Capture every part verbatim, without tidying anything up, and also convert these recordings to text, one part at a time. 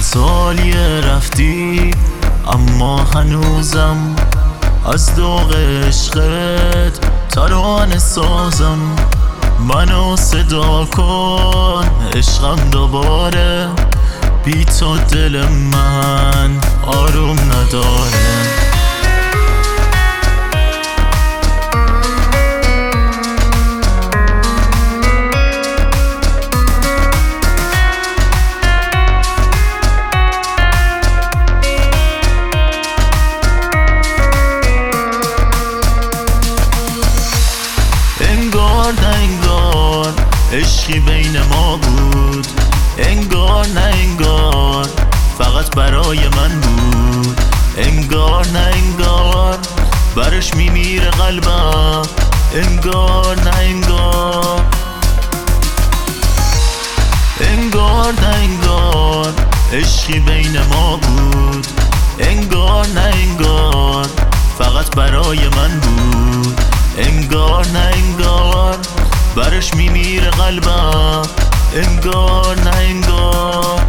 چند سالیه رفتی اما هنوزم از دوغ عشقت ترانه سازم. منو صدا کن عشقم دوباره، بی تو دل من آروم نداره. انگار نه انگار عشقی بین ما بود، انگار نه انگار فقط برای من بود، انگار نه انگار برش میمیره قلبم، انگار نه انگار انگار نه انگار عشقی بین ما بود، انگار نه انگار فقط برای من بود، انگار نه انگار برش میمیره قلبم، انگار نه انگار.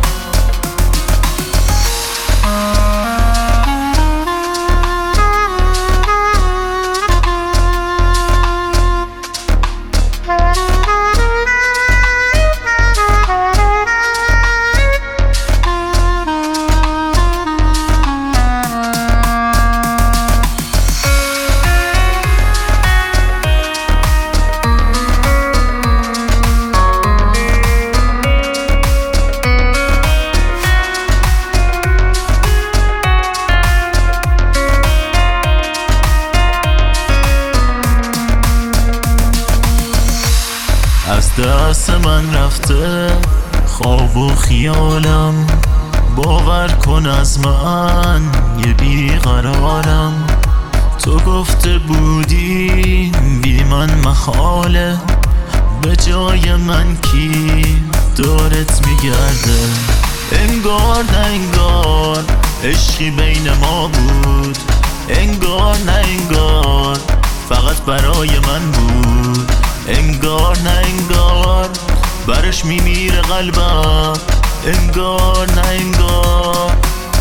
از دست من رفته خواب و خیالم، باور کن از من یه بیقرارم. تو گفته بودی بی من محاله، به جای من کی دورت میگرده. انگار نه انگار عشقی بین ما بود، انگار نه انگار فقط برای من بود، انگار نه انگار برش میمیره قلبم، انگار نه انگار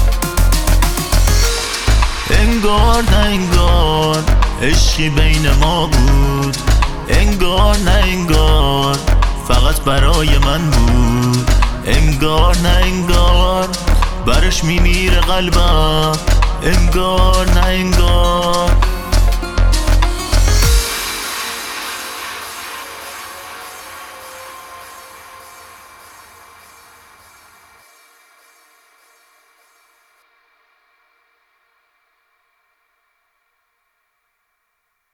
انگار نه انگار عشقی بین ما بود، انگار نه انگار فقط برای من بود، انگار نه انگار برش میمیره قلبم.